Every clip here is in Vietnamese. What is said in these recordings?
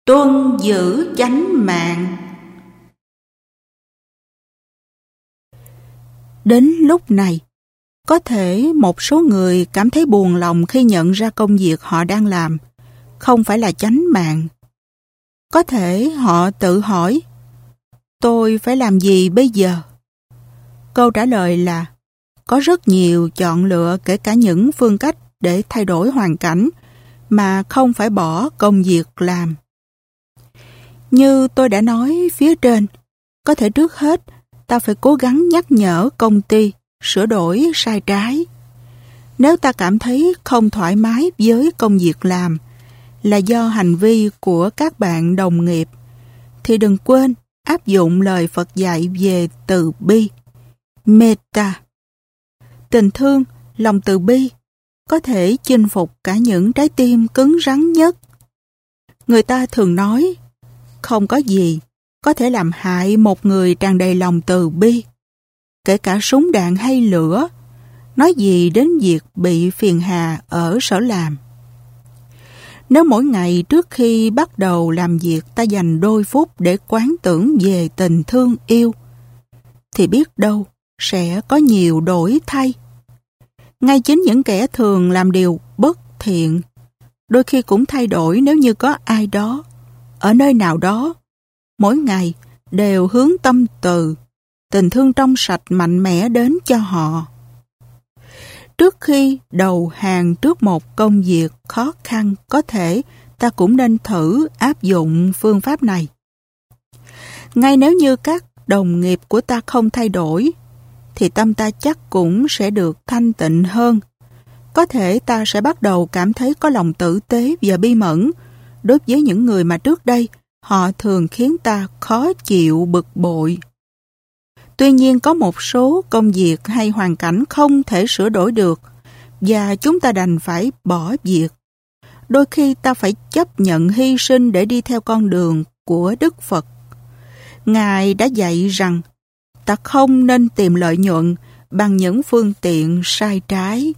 Tuân giữ chánh mạng. Đến lúc này, có thể một số người cảm thấy buồn lòng khi nhận ra công việc họ đang làm không phải là chánh mạng. Có thể họ tự hỏi, tôi phải làm gì bây giờ? Câu trả lời là, có rất nhiều chọn lựa, kể cả những phương cách để thay đổi hoàn cảnh mà không phải bỏ công việc làm. Như tôi đã nói phía trên, có thể trước hết ta phải cố gắng nhắc nhở công ty sửa đổi sai trái. Nếu ta cảm thấy không thoải mái với công việc làm là do hành vi của các bạn đồng nghiệp, thì đừng quên áp dụng lời Phật dạy về từ bi, metta. Tình thương, lòng từ bi có thể chinh phục cả những trái tim cứng rắn nhất. Người ta thường nói, không có gì có thể làm hại một người tràn đầy lòng từ bi, kể cả súng đạn hay lửa, nói gì đến việc bị phiền hà ở sở làm. Nếu mỗi ngày trước khi bắt đầu làm việc ta dành đôi phút để quán tưởng về tình thương yêu, thì biết đâu sẽ có nhiều đổi thay. Ngay chính những kẻ thường làm điều bất thiện, đôi khi cũng thay đổi nếu như có ai đó, ở nơi nào đó, mỗi ngày đều hướng tâm từ, tình thương trong sạch mạnh mẽ đến cho họ. Trước khi đầu hàng trước một công việc khó khăn, có thể ta cũng nên thử áp dụng phương pháp này. Ngay nếu như các đồng nghiệp của ta không thay đổi, thì tâm ta chắc cũng sẽ được thanh tịnh hơn. Có thể ta sẽ bắt đầu cảm thấy có lòng tử tế và bi mẫn đối với những người mà trước đây họ thường khiến ta khó chịu, bực bội. Tuy nhiên có một số công việc hay hoàn cảnh không thể sửa đổi được và chúng ta đành phải bỏ việc. Đôi khi ta phải chấp nhận hy sinh để đi theo con đường của Đức Phật. Ngài đã dạy rằng ta không nên tìm lợi nhuận bằng những phương tiện sai trái.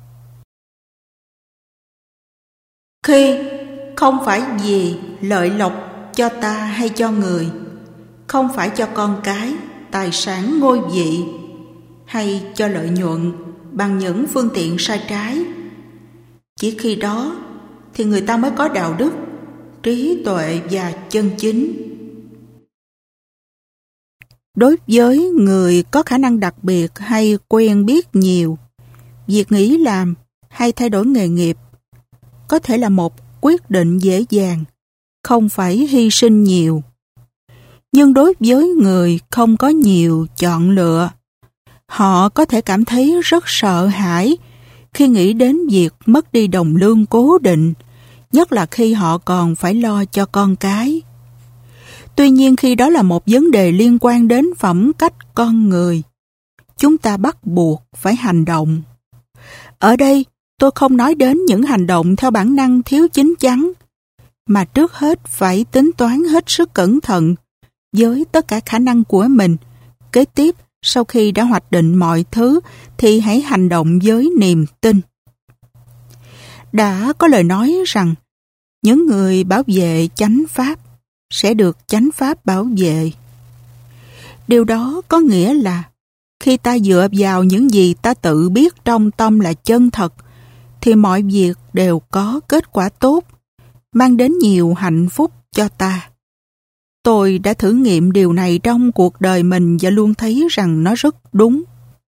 Khi không phải vì lợi lộc cho ta hay cho người, không phải cho con cái, tài sản, ngôi vị, hay cho lợi nhuận bằng những phương tiện sai trái, chỉ khi đó thì người ta mới có đạo đức, trí tuệ và chân chính. Đối với người có khả năng đặc biệt hay quen biết nhiều, việc nghỉ làm hay thay đổi nghề nghiệp có thể là một quyết định dễ dàng, không phải hy sinh nhiều. Nhưng đối với người không có nhiều chọn lựa, họ có thể cảm thấy rất sợ hãi khi nghĩ đến việc mất đi đồng lương cố định, nhất là khi họ còn phải lo cho con cái. Tuy nhiên khi đó là một vấn đề liên quan đến phẩm cách con người, chúng ta bắt buộc phải hành động. Ở đây, tôi không nói đến những hành động theo bản năng thiếu chín chắn, mà trước hết phải tính toán hết sức cẩn thận với tất cả khả năng của mình. Kế tiếp, sau khi đã hoạch định mọi thứ, thì hãy hành động với niềm tin. Đã có lời nói rằng, những người bảo vệ chánh pháp sẽ được chánh pháp bảo vệ. Điều đó có nghĩa là, khi ta dựa vào những gì ta tự biết trong tâm là chân thật, thì mọi việc đều có kết quả tốt, mang đến nhiều hạnh phúc cho ta. Tôi đã thử nghiệm điều này trong cuộc đời mình và luôn thấy rằng nó rất đúng.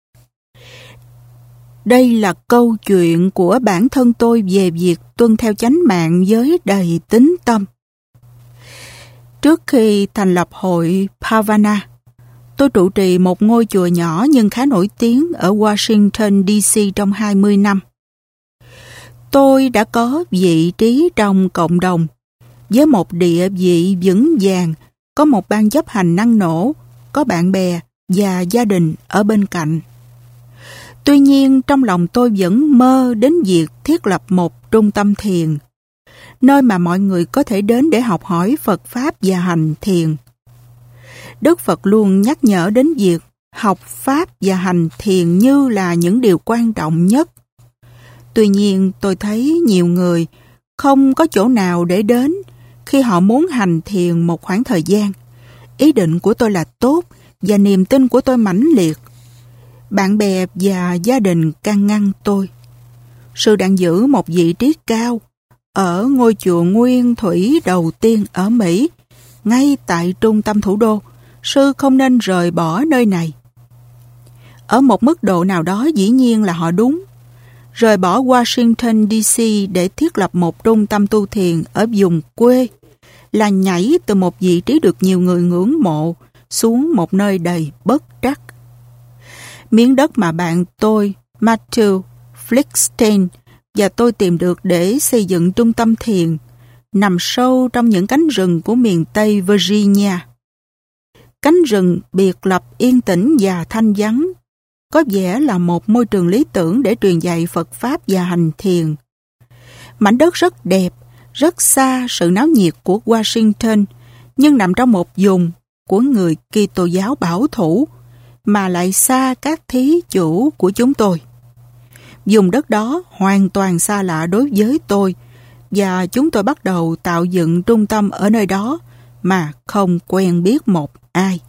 Đây là câu chuyện của bản thân tôi về việc tuân theo chánh mạng với đầy tín tâm. Trước khi thành lập hội Bhavana, tôi trụ trì một ngôi chùa nhỏ nhưng khá nổi tiếng ở Washington, D.C. trong 20 năm. Tôi đã có vị trí trong cộng đồng, với một địa vị vững vàng, có một ban chấp hành năng nổ, có bạn bè và gia đình ở bên cạnh. Tuy nhiên, trong lòng tôi vẫn mơ đến việc thiết lập một trung tâm thiền, nơi mà mọi người có thể đến để học hỏi Phật Pháp và hành thiền. Đức Phật luôn nhắc nhở đến việc học Pháp và hành thiền như là những điều quan trọng nhất. Tuy nhiên, tôi thấy nhiều người không có chỗ nào để đến, khi họ muốn hành thiền một khoảng thời gian. Ý định của tôi là tốt và niềm tin của tôi mãnh liệt. Bạn bè và gia đình can ngăn tôi. Sư đang giữ một vị trí cao ở ngôi chùa nguyên thủy đầu tiên ở Mỹ, ngay tại trung tâm thủ đô. Sư không nên rời bỏ nơi này. Ở một mức độ nào đó dĩ nhiên là họ đúng. Rời bỏ Washington DC để thiết lập một trung tâm tu thiền ở vùng quê là nhảy từ một vị trí được nhiều người ngưỡng mộ xuống một nơi đầy bất trắc. Miếng đất mà bạn tôi, Matthew Flickstein, và tôi tìm được để xây dựng trung tâm thiền nằm sâu trong những cánh rừng của miền Tây Virginia. Cánh rừng biệt lập yên tĩnh và thanh vắng, có vẻ là một môi trường lý tưởng để truyền dạy Phật Pháp và hành thiền. Mảnh đất rất đẹp, rất xa sự náo nhiệt của Washington, nhưng nằm trong một vùng của người Kitô giáo bảo thủ, mà lại xa các thí chủ của chúng tôi. Vùng đất đó hoàn toàn xa lạ đối với tôi, và chúng tôi bắt đầu tạo dựng trung tâm ở nơi đó mà không quen biết một ai.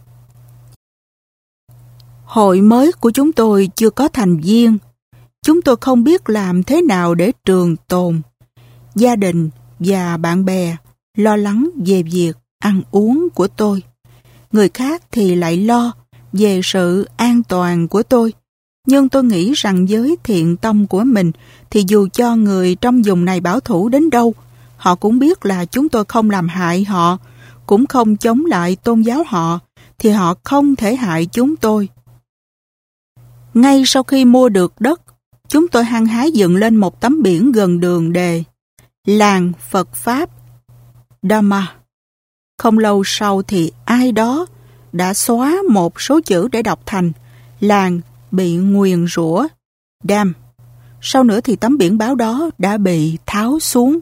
Hội mới của chúng tôi chưa có thành viên. Chúng tôi không biết làm thế nào để trường tồn. Gia đình và bạn bè lo lắng về việc ăn uống của tôi. Người khác thì lại lo về sự an toàn của tôi. Nhưng tôi nghĩ rằng với thiện tâm của mình thì dù cho người trong vùng này bảo thủ đến đâu, họ cũng biết là chúng tôi không làm hại họ, cũng không chống lại tôn giáo họ, thì họ không thể hại chúng tôi. Ngay sau khi mua được đất, chúng tôi hăng hái dựng lên một tấm biển gần đường đề Làng Phật Pháp Dharma. Không lâu sau thì ai đó đã xóa một số chữ để đọc thành làng bị nguyền rủa Dham. Sau nữa thì tấm biển báo đó đã bị tháo xuống.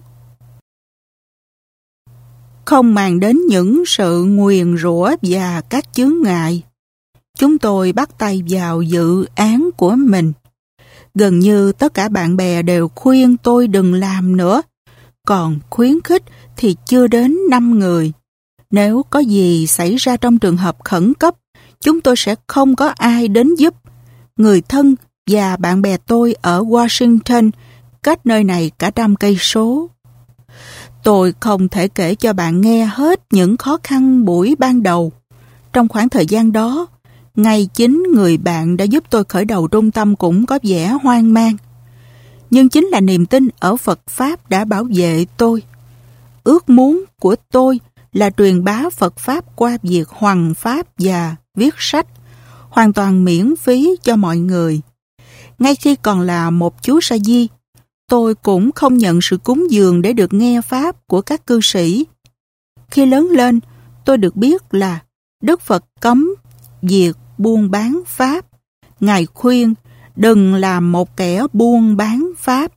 Không màng đến những sự nguyền rủa và các chướng ngại, chúng tôi bắt tay vào dự án của mình. Gần như tất cả bạn bè đều khuyên tôi đừng làm nữa, còn khuyến khích thì chưa đến 5 người. Nếu có gì xảy ra trong trường hợp khẩn cấp, chúng tôi sẽ không có ai đến giúp. Người thân và bạn bè tôi ở Washington, cách nơi này cả 100 cây số. Tôi không thể kể cho bạn nghe hết những khó khăn buổi ban đầu. Trong khoảng thời gian đó, ngay chính người bạn đã giúp tôi khởi đầu trung tâm cũng có vẻ hoang mang. Nhưng chính là niềm tin ở Phật Pháp đã bảo vệ tôi. Ước muốn của tôi là truyền bá Phật Pháp qua việc hoằng Pháp và viết sách, hoàn toàn miễn phí cho mọi người. Ngay khi còn là một chú sa di, tôi cũng không nhận sự cúng dường để được nghe Pháp của các cư sĩ. Khi lớn lên, tôi được biết là Đức Phật cấm việc buôn bán Pháp. Ngài khuyên đừng làm một kẻ buôn bán Pháp.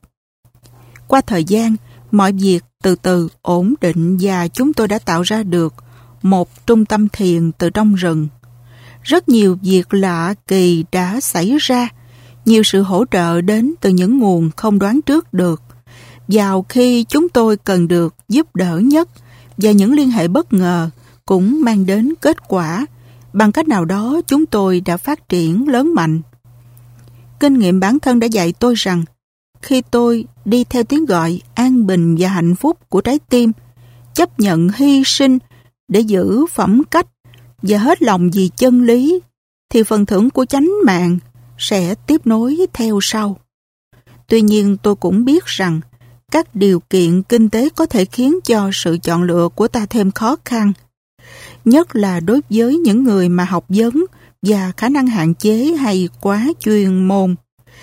Qua thời gian, mọi việc từ từ ổn định và chúng tôi đã tạo ra được một trung tâm thiền từ trong rừng. Rất nhiều việc lạ kỳ đã xảy ra, nhiều sự hỗ trợ đến từ những nguồn không đoán trước được. Vào khi chúng tôi cần được giúp đỡ nhất, và những liên hệ bất ngờ cũng mang đến kết quả. Bằng cách nào đó chúng tôi đã phát triển lớn mạnh. Kinh nghiệm bản thân đã dạy tôi rằng khi tôi đi theo tiếng gọi an bình và hạnh phúc của trái tim, chấp nhận hy sinh để giữ phẩm cách và hết lòng vì chân lý, thì phần thưởng của chánh mạng sẽ tiếp nối theo sau. Tuy nhiên tôi cũng biết rằng các điều kiện kinh tế có thể khiến cho sự chọn lựa của ta thêm khó khăn, nhất là đối với những người mà học vấn và khả năng hạn chế hay quá chuyên môn.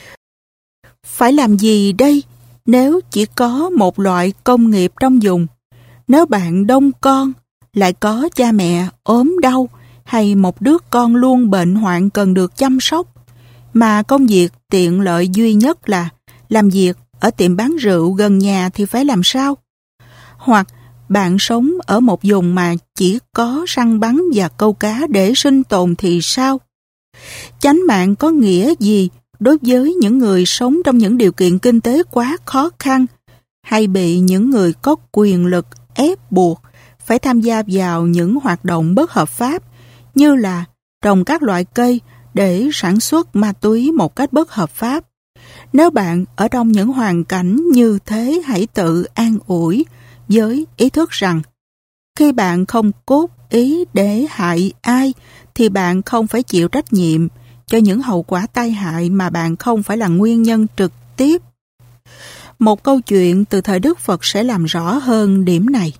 Phải làm gì đây nếu chỉ có một loại công nghiệp trong vùng? Nếu bạn đông con, lại có cha mẹ ốm đau hay một đứa con luôn bệnh hoạn cần được chăm sóc, mà công việc tiện lợi duy nhất là làm việc ở tiệm bán rượu gần nhà thì phải làm sao? Hoặc bạn sống ở một vùng mà chỉ có săn bắn và câu cá để sinh tồn thì sao? Chánh mạng có nghĩa gì đối với những người sống trong những điều kiện kinh tế quá khó khăn, hay bị những người có quyền lực ép buộc phải tham gia vào những hoạt động bất hợp pháp như là trồng các loại cây để sản xuất ma túy một cách bất hợp pháp. Nếu bạn ở trong những hoàn cảnh như thế, hãy tự an ủi với ý thức rằng khi bạn không cố ý để hại ai thì bạn không phải chịu trách nhiệm cho những hậu quả tai hại mà bạn không phải là nguyên nhân trực tiếp. Một câu chuyện từ thời Đức Phật sẽ làm rõ hơn điểm này.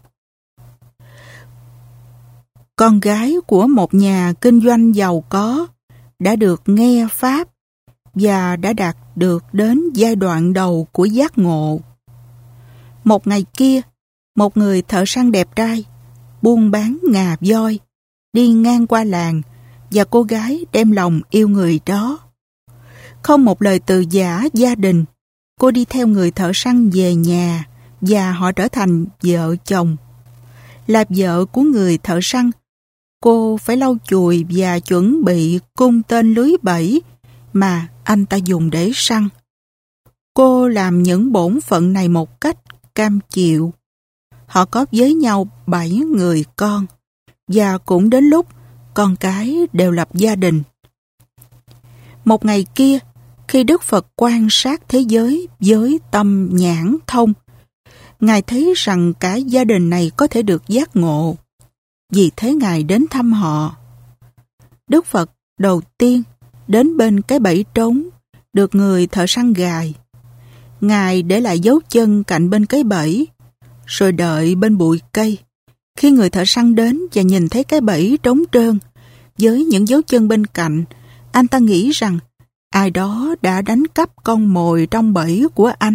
Con gái của một nhà kinh doanh giàu có đã được nghe Pháp và đã đạt được đến giai đoạn đầu của giác ngộ. Một ngày kia, một người thợ săn đẹp trai buôn bán ngà voi đi ngang qua làng và cô gái đem lòng yêu người đó. Không một lời từ giã gia đình, cô đi theo người thợ săn về nhà và họ trở thành vợ chồng. Là vợ của người thợ săn, cô phải lau chùi và chuẩn bị cung tên lưới bẫy mà anh ta dùng để săn. Cô làm những bổn phận này một cách cam chịu. Họ có với nhau 7 người con và cũng đến lúc con cái đều lập gia đình. Một ngày kia, khi Đức Phật quan sát thế giới với tâm nhãn thông, Ngài thấy rằng cả gia đình này có thể được giác ngộ. Vì thế Ngài đến thăm họ. Đức Phật đầu tiên đến bên cái bẫy trống được người thợ săn gài. Ngài để lại dấu chân cạnh bên cái bẫy, rồi đợi bên bụi cây. Khi người thợ săn đến và nhìn thấy cái bẫy trống trơn với những dấu chân bên cạnh, anh ta nghĩ rằng ai đó đã đánh cắp con mồi trong bẫy của anh.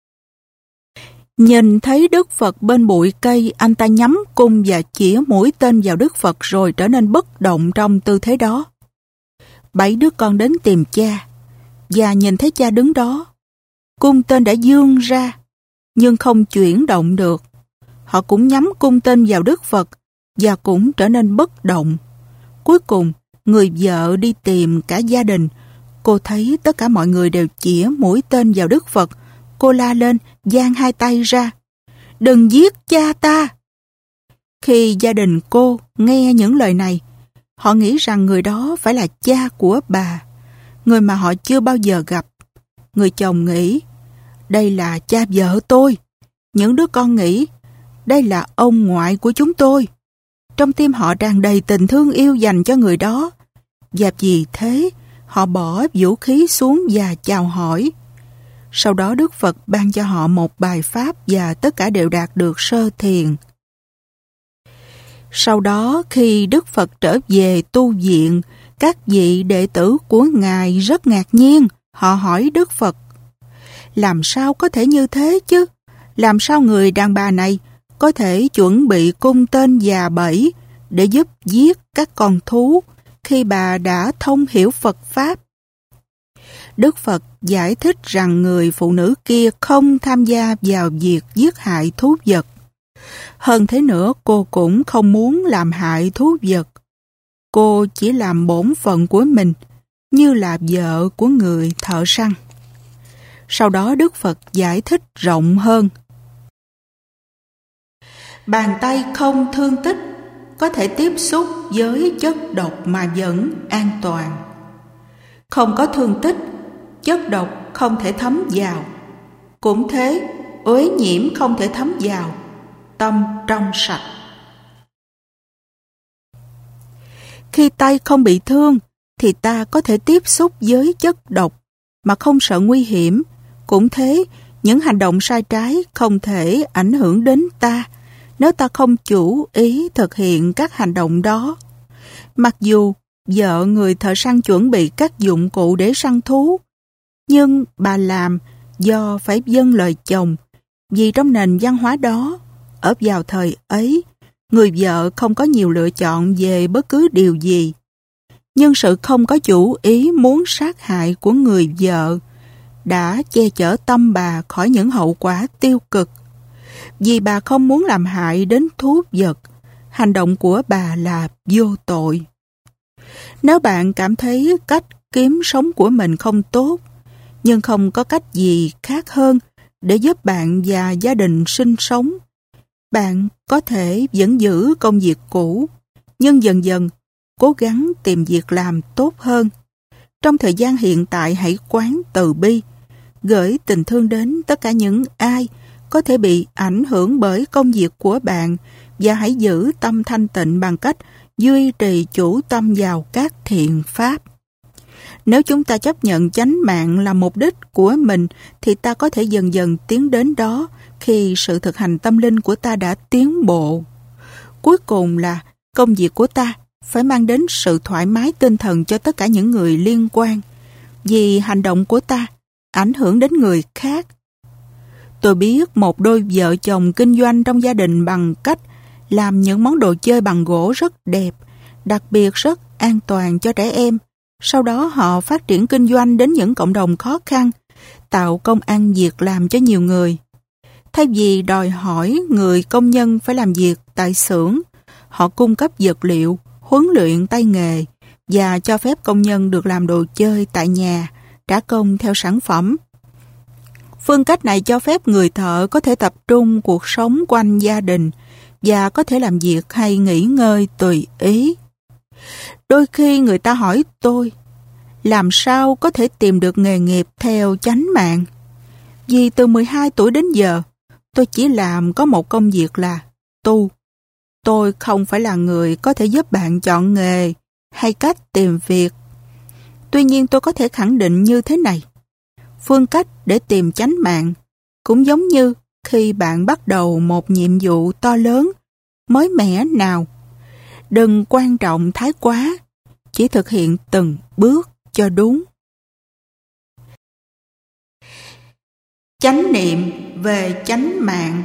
Nhìn thấy Đức Phật bên bụi cây, anh ta nhắm cung và chĩa mũi tên vào Đức Phật rồi trở nên bất động trong tư thế đó. 7 đứa con đến tìm cha và nhìn thấy cha đứng đó. Cung tên đã giương ra nhưng không chuyển động được. Họ cũng nhắm cung tên vào Đức Phật và cũng trở nên bất động. Cuối cùng, người vợ đi tìm cả gia đình. Cô thấy tất cả mọi người đều chĩa mũi tên vào Đức Phật. Cô la lên, giang hai tay ra. Đừng giết cha ta! Khi gia đình cô nghe những lời này, họ nghĩ rằng người đó phải là cha của bà, người mà họ chưa bao giờ gặp. Người chồng nghĩ, đây là cha vợ tôi. Những đứa con nghĩ, đây là ông ngoại của chúng tôi. Trong tim họ tràn đầy tình thương yêu dành cho người đó. Và vì thế, họ bỏ vũ khí xuống và chào hỏi. Sau đó Đức Phật ban cho họ một bài pháp và tất cả đều đạt được sơ thiền. Sau đó khi Đức Phật trở về tu viện, các vị đệ tử của Ngài rất ngạc nhiên. Họ hỏi Đức Phật, làm sao có thể như thế chứ? Làm sao người đàn bà này có thể chuẩn bị cung tên và bẫy để giúp giết các con thú khi bà đã thông hiểu Phật Pháp? Đức Phật giải thích rằng người phụ nữ kia không tham gia vào việc giết hại thú vật. Hơn thế nữa, cô cũng không muốn làm hại thú vật. Cô chỉ làm bổn phận của mình, như là vợ của người thợ săn. Sau đó Đức Phật giải thích rộng hơn. Bàn tay không thương tích có thể tiếp xúc với chất độc mà vẫn an toàn. Không có thương tích, chất độc không thể thấm vào. Cũng thế, uế nhiễm không thể thấm vào. Tâm trong sạch. Khi tay không bị thương, thì ta có thể tiếp xúc với chất độc mà không sợ nguy hiểm. Cũng thế, những hành động sai trái không thể ảnh hưởng đến ta nếu ta không chủ ý thực hiện các hành động đó. Mặc dù vợ người thợ săn chuẩn bị các dụng cụ để săn thú, nhưng bà làm do phải vâng lời chồng, vì trong nền văn hóa đó, ở vào thời ấy, người vợ không có nhiều lựa chọn về bất cứ điều gì. Nhưng sự không có chủ ý muốn sát hại của người vợ đã che chở tâm bà khỏi những hậu quả tiêu cực. Vì bà không muốn làm hại đến thú vật, hành động của bà là vô tội. Nếu bạn cảm thấy cách kiếm sống của mình không tốt, nhưng không có cách gì khác hơn để giúp bạn và gia đình sinh sống, Bạn có thể vẫn giữ công việc cũ, nhưng dần dần cố gắng tìm việc làm tốt hơn. Trong thời gian hiện tại hãy quán từ bi, gửi tình thương đến tất cả những ai có thể bị ảnh hưởng bởi công việc của bạn và hãy giữ tâm thanh tịnh bằng cách duy trì chủ tâm vào các thiện pháp. Nếu chúng ta chấp nhận chánh mạng là mục đích của mình thì ta có thể dần dần tiến đến đó khi sự thực hành tâm linh của ta đã tiến bộ. Cuối cùng là công việc của ta phải mang đến sự thoải mái tinh thần cho tất cả những người liên quan, vì hành động của ta ảnh hưởng đến người khác. Tôi biết một đôi vợ chồng kinh doanh trong gia đình bằng cách làm những món đồ chơi bằng gỗ rất đẹp, đặc biệt rất an toàn cho trẻ em. Sau đó họ phát triển kinh doanh đến những cộng đồng khó khăn, tạo công ăn việc làm cho nhiều người. Thay vì đòi hỏi người công nhân phải làm việc tại xưởng, họ cung cấp vật liệu, huấn luyện tay nghề và cho phép công nhân được làm đồ chơi tại nhà, trả công theo sản phẩm. Phương cách này cho phép người thợ có thể tập trung cuộc sống quanh gia đình và có thể làm việc hay nghỉ ngơi tùy ý. Đôi khi người ta hỏi tôi, làm sao có thể tìm được nghề nghiệp theo chánh mạng? Vì từ 12 tuổi đến giờ, tôi chỉ làm có một công việc là tu. Tôi không phải là người có thể giúp bạn chọn nghề hay cách tìm việc. Tuy nhiên tôi có thể khẳng định như thế này. Phương cách để tìm chánh mạng cũng giống như khi bạn bắt đầu một nhiệm vụ to lớn, mới mẻ nào. Đừng quan trọng thái quá, chỉ thực hiện từng bước cho đúng. Chánh niệm về chánh mạng.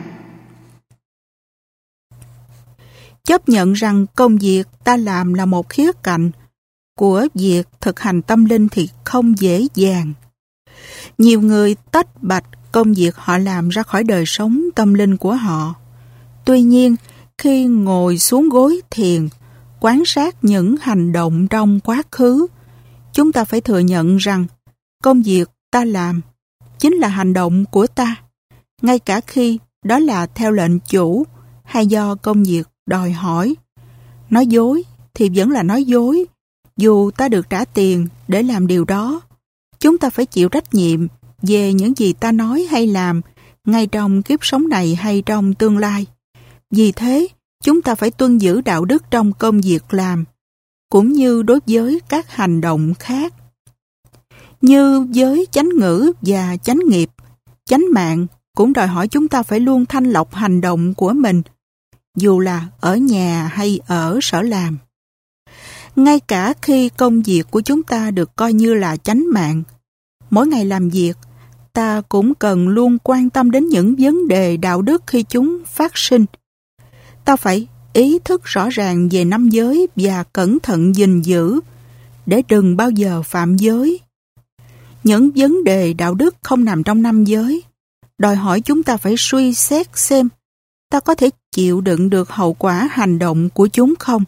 Chấp nhận rằng công việc ta làm là một khía cạnh của việc thực hành tâm linh thì không dễ dàng. Nhiều người tách bạch công việc họ làm ra khỏi đời sống tâm linh của họ. Tuy nhiên, khi ngồi xuống gối thiền, quan sát những hành động trong quá khứ, chúng ta phải thừa nhận rằng công việc ta làm chính là hành động của ta, ngay cả khi đó là theo lệnh chủ hay do công việc đòi hỏi. Nói dối thì vẫn là nói dối, dù ta được trả tiền để làm điều đó. Chúng ta phải chịu trách nhiệm về những gì ta nói hay làm, ngay trong kiếp sống này hay trong tương lai. Vì thế, chúng ta phải tuân giữ đạo đức trong công việc làm, cũng như đối với các hành động khác. Như với chánh ngữ và chánh nghiệp, chánh mạng cũng đòi hỏi chúng ta phải luôn thanh lọc hành động của mình, dù là ở nhà hay ở sở làm. Ngay cả khi công việc của chúng ta được coi như là chánh mạng, mỗi ngày làm việc, ta cũng cần luôn quan tâm đến những vấn đề đạo đức khi chúng phát sinh. Ta phải ý thức rõ ràng về năm giới và cẩn thận gìn giữ, để đừng bao giờ phạm giới. Những vấn đề đạo đức không nằm trong năm giới, đòi hỏi chúng ta phải suy xét xem ta có thể chịu đựng được hậu quả hành động của chúng không.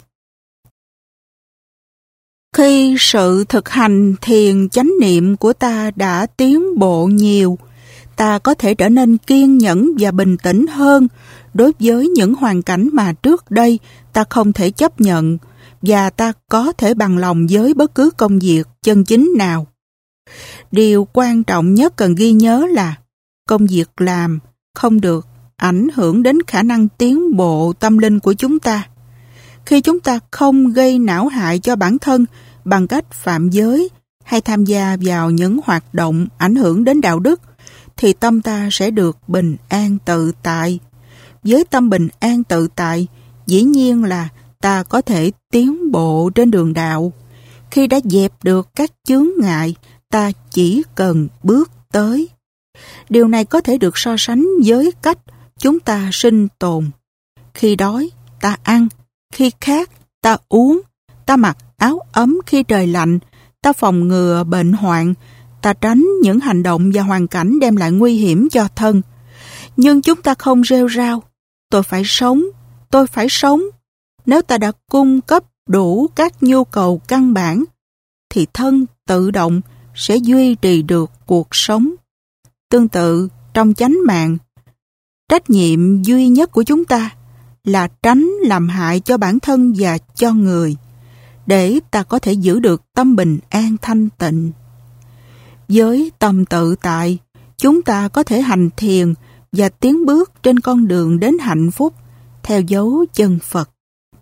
Khi sự thực hành thiền chánh niệm của ta đã tiến bộ nhiều, ta có thể trở nên kiên nhẫn và bình tĩnh hơn đối với những hoàn cảnh mà trước đây ta không thể chấp nhận, và ta có thể bằng lòng với bất cứ công việc chân chính nào. Điều quan trọng nhất cần ghi nhớ là công việc làm không được ảnh hưởng đến khả năng tiến bộ tâm linh của chúng ta. Khi chúng ta không gây não hại cho bản thân bằng cách phạm giới hay tham gia vào những hoạt động ảnh hưởng đến đạo đức, thì tâm ta sẽ được bình an tự tại. Với tâm bình an tự tại, dĩ nhiên là ta có thể tiến bộ trên đường đạo. Khi đã dẹp được các chướng ngại, ta chỉ cần bước tới. Điều này có thể được so sánh với cách chúng ta sinh tồn. Khi đói, ta ăn. Khi khát, ta uống. Ta mặc áo ấm khi trời lạnh. Ta phòng ngừa bệnh hoạn. Ta tránh những hành động và hoàn cảnh đem lại nguy hiểm cho thân. Nhưng chúng ta không rêu rao. Tôi phải sống. Tôi phải sống. Nếu ta đã cung cấp đủ các nhu cầu căn bản, thì thân tự động sẽ duy trì được cuộc sống. Tương tự, trong chánh mạng, Trách nhiệm duy nhất của chúng ta là tránh làm hại cho bản thân và cho người, để ta có thể giữ được tâm bình an thanh tịnh. Với tâm tự tại, chúng ta có thể hành thiền và tiến bước trên con đường đến hạnh phúc theo dấu chân Phật.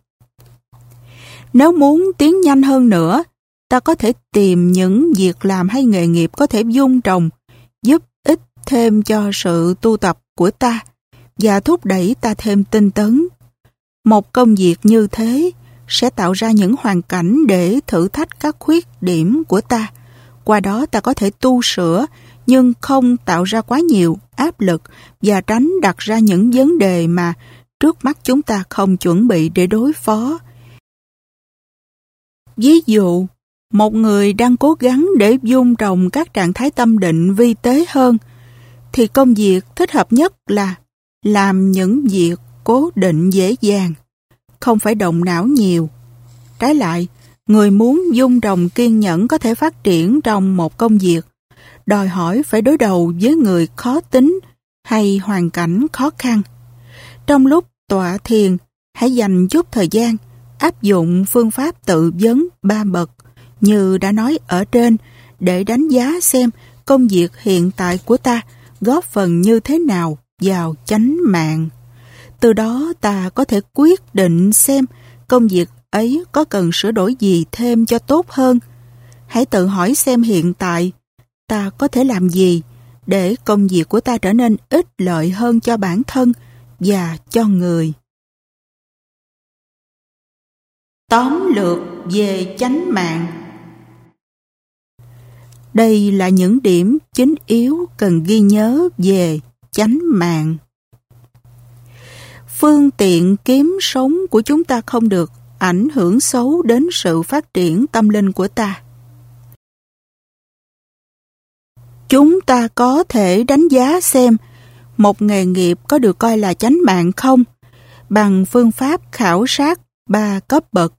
Nếu muốn tiến nhanh hơn nữa, ta có thể tìm những việc làm hay nghề nghiệp có thể vun trồng, giúp ích thêm cho sự tu tập của ta và thúc đẩy ta thêm tinh tấn. Một công việc như thế sẽ tạo ra những hoàn cảnh để thử thách các khuyết điểm của ta. Qua đó ta có thể tu sửa nhưng không tạo ra quá nhiều áp lực và tránh đặt ra những vấn đề mà trước mắt chúng ta không chuẩn bị để đối phó. Ví dụ, một người đang cố gắng để vun trồng các trạng thái tâm định vi tế hơn, thì công việc thích hợp nhất là làm những việc cố định dễ dàng, không phải động não nhiều. Trái lại, người muốn vun trồng kiên nhẫn có thể phát triển trong một công việc, đòi hỏi phải đối đầu với người khó tính hay hoàn cảnh khó khăn. Trong lúc tọa thiền, hãy dành chút thời gian áp dụng phương pháp tự vấn 3 bậc như đã nói ở trên để đánh giá xem công việc hiện tại của ta góp phần như thế nào vào chánh mạng. Từ đó ta có thể quyết định xem công việc ấy có cần sửa đổi gì thêm cho tốt hơn. Hãy tự hỏi xem hiện tại ta có thể làm gì để công việc của ta trở nên ích lợi hơn cho bản thân và cho người. Tóm lược về chánh mạng. Đây là những điểm chính yếu cần ghi nhớ về chánh mạng. Phương tiện kiếm sống của chúng ta không được ảnh hưởng xấu đến sự phát triển tâm linh của ta. Chúng ta có thể đánh giá xem một nghề nghiệp có được coi là chánh mạng không bằng phương pháp khảo sát 3 cấp bậc.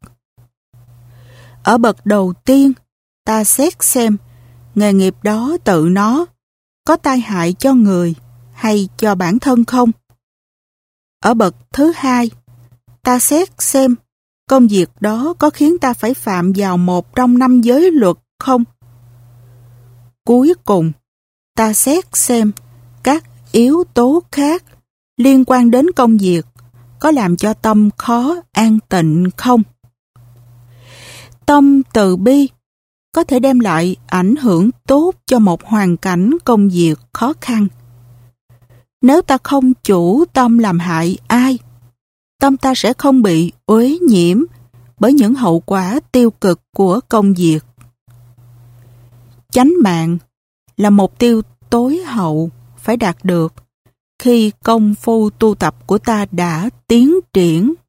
Ở bậc đầu tiên, ta xét xem nghề nghiệp đó tự nó có tai hại cho người hay cho bản thân không. Ở bậc thứ hai, ta xét xem công việc đó có khiến ta phải phạm vào một trong 5 giới luật không. Cuối cùng, ta xét xem các yếu tố khác liên quan đến công việc có làm cho tâm khó an tịnh không. Tâm từ bi có thể đem lại ảnh hưởng tốt cho một hoàn cảnh công việc khó khăn. Nếu ta không chủ tâm làm hại ai, tâm ta sẽ không bị uế nhiễm bởi những hậu quả tiêu cực của công việc. Chánh mạng là mục tiêu tối hậu phải đạt được khi công phu tu tập của ta đã tiến triển.